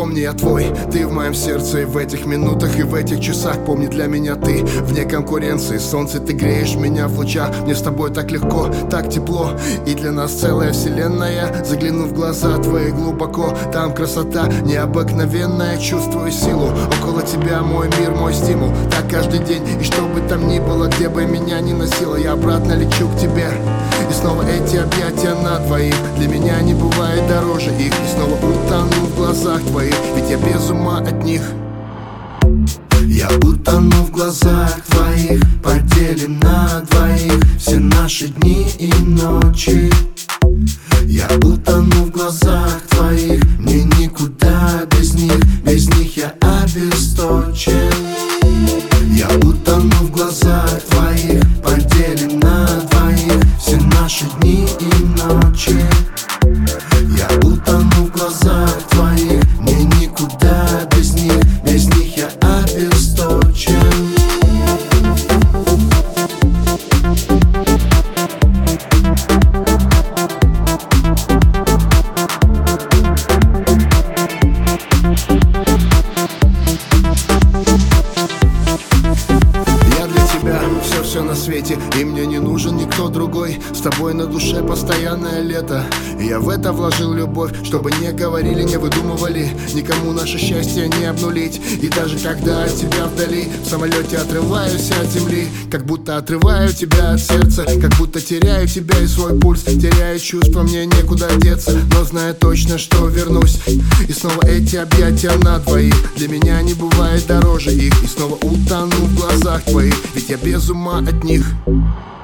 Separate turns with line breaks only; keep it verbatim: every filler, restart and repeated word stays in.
Помни, я твой, ты в моем сердце. И в этих минутах, и в этих часах помни, для меня ты вне конкуренции. Солнце, ты греешь меня в лучах. Мне с тобой так легко, так тепло. И для нас целая вселенная. Загляну в глаза твои глубоко. Там красота необыкновенная. Чувствую силу, около тебя мой мир, мой стимул. Так каждый день, и что бы там ни было, где бы меня ни носило, я обратно лечу к тебе. И снова эти объятия на двоих. Для меня не бывает дороже их. И снова утону в глазах твоих, ведь я без ума от них. Я утону в глазах твоих, поделим на двоих все наши дни и ночи. Я утону в глазах твоих, мне никуда без них, без них я обесточен. Я утону в глазах твоих, поделим на двоих все наши дни и ночи. Я утону в глазах твоих, мне никуда без них, без них я обесточен. Все на свете, и мне не нужен никто другой. С тобой на душе постоянное лето, и я в это вложил любовь. Чтобы не говорили, не выдумывали, никому наше счастье не обнулить. И даже когда от тебя вдали, в самолете отрываюсь от земли, как будто отрываю тебя от сердца, как будто теряю тебя и свой пульс. Теряю чувства, мне некуда деться, но знаю точно, что вернусь. И снова эти объятия на двоих, для меня не бывает дороже их. И снова утону в глазах твоих, ведь я без ума от них.